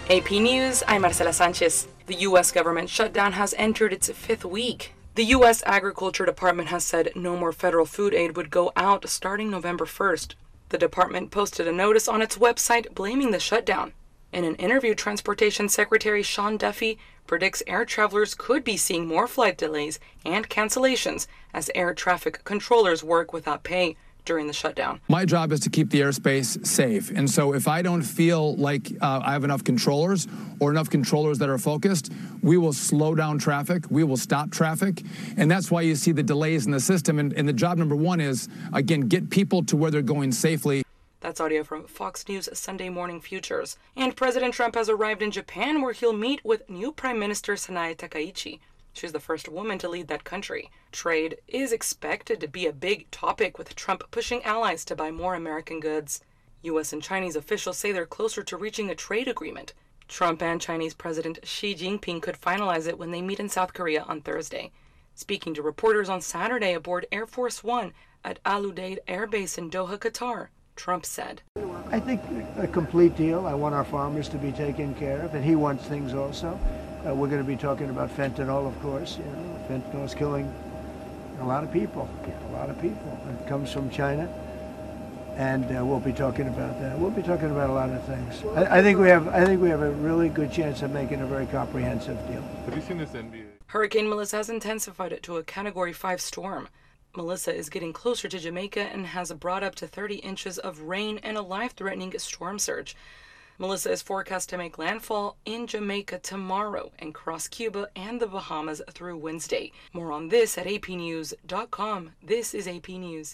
AP News, I'm Marcela Sanchez. The U.S. government shutdown has entered its fifth week. The U.S. Agriculture Department has said no more federal food aid would go out starting November 1st. The department posted a notice on its website blaming the shutdown. In an interview, Transportation Secretary Sean Duffy predicts air travelers could be seeing more flight delays and cancellations as air traffic controllers work without pay during the shutdown. My job is to keep the airspace safe. And so if I don't feel like I have enough controllers or enough controllers that are focused, we will slow down traffic. We will stop traffic. And that's why you see the delays in the system. And the job number one is, again, get people to where they're going safely. That's audio from Fox News Sunday Morning Futures. And President Trump has arrived in Japan, where he'll meet with new Prime Minister Sanae Takaichi. She's the first woman to lead that country. Trade is expected to be a big topic, with Trump pushing allies to buy more American goods. U.S. and Chinese officials say they're closer to reaching a trade agreement. Trump and Chinese President Xi Jinping could finalize it when they meet in South Korea on Thursday. Speaking to reporters on Saturday aboard Air Force One at Al Udeid Air Base in Doha, Qatar, Trump said, I think a complete deal. I want our farmers to be taken care of, and he wants things also. We're going to be talking about fentanyl, of course. You know, fentanyl is killing a lot of people. It comes from China, and we'll be talking about that. We'll be talking about a lot of things. I think we have a really good chance of making a very comprehensive deal. Have you seen this NBA? Hurricane Melissa has intensified it to a Category 5 storm. Melissa is getting closer to Jamaica and has brought up to 30 inches of rain and a life-threatening storm surge. Melissa is forecast to make landfall in Jamaica tomorrow and cross Cuba and the Bahamas through Wednesday. More on this at apnews.com. This is AP News.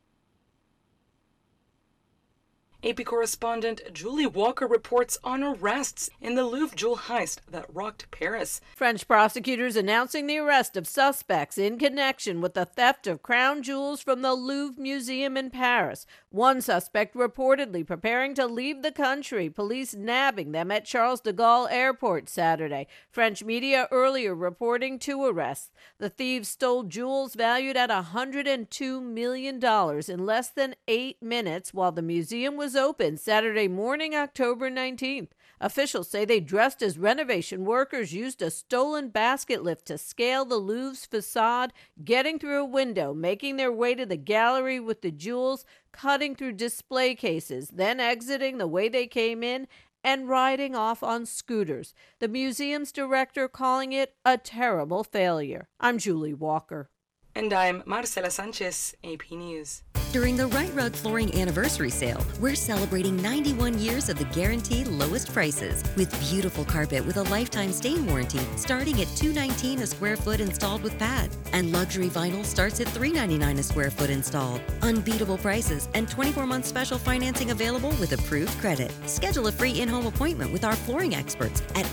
AP correspondent Julie Walker reports on arrests in the Louvre jewel heist that rocked Paris. French prosecutors announcing the arrest of suspects in connection with the theft of crown jewels from the Louvre Museum in Paris. One suspect reportedly preparing to leave the country, police nabbing them at Charles de Gaulle Airport Saturday. French media earlier reporting 2 arrests. The thieves stole jewels valued at $102 million in less than 8 minutes while the museum was open Saturday morning, October 19th. Officials say they dressed as renovation workers, used a stolen basket lift to scale the Louvre's facade, getting through a window, making their way to the gallery with the jewels, cutting through display cases, then exiting the way they came in and riding off on scooters. The museum's director calling it a terrible failure. I'm Julie Walker. And I'm Marcela Sanchez, AP News. During the Right Rug Flooring Anniversary Sale, we're celebrating 91 years of the guaranteed lowest prices with beautiful carpet with a lifetime stain warranty starting at $219 a square foot installed with pad. And luxury vinyl starts at $399 a square foot installed. Unbeatable prices and 24-month special financing available with approved credit. Schedule a free in-home appointment with our flooring experts at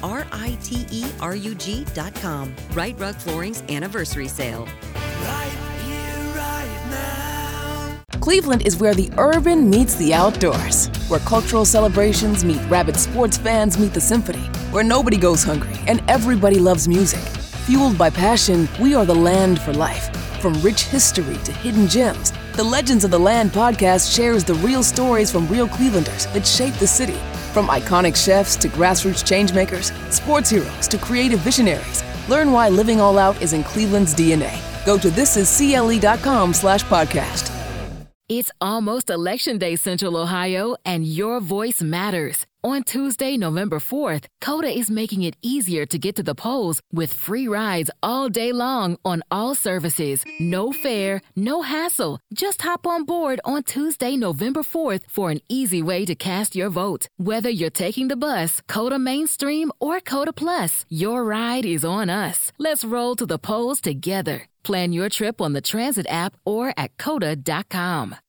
RITERUG.com. Right Rug Flooring's Anniversary Sale. Right here, right now. Cleveland is where the urban meets the outdoors, where cultural celebrations meet rabid sports fans meet the symphony, where nobody goes hungry and everybody loves music. Fueled by passion, we are the land for life. From rich history to hidden gems, the Legends of the Land podcast shares the real stories from real Clevelanders that shape the city. From iconic chefs to grassroots changemakers, sports heroes to creative visionaries, learn why living all out is in Cleveland's DNA. Go to thisiscle.com/podcast. It's almost Election Day, Central Ohio, and your voice matters. On Tuesday, November 4th, COTA is making it easier to get to the polls with free rides all day long on all services. No fare, no hassle. Just hop on board on Tuesday, November 4th for an easy way to cast your vote. Whether you're taking the bus, COTA Mainstream, or COTA Plus, your ride is on us. Let's roll to the polls together. Plan your trip on the Transit app or at COTA.com.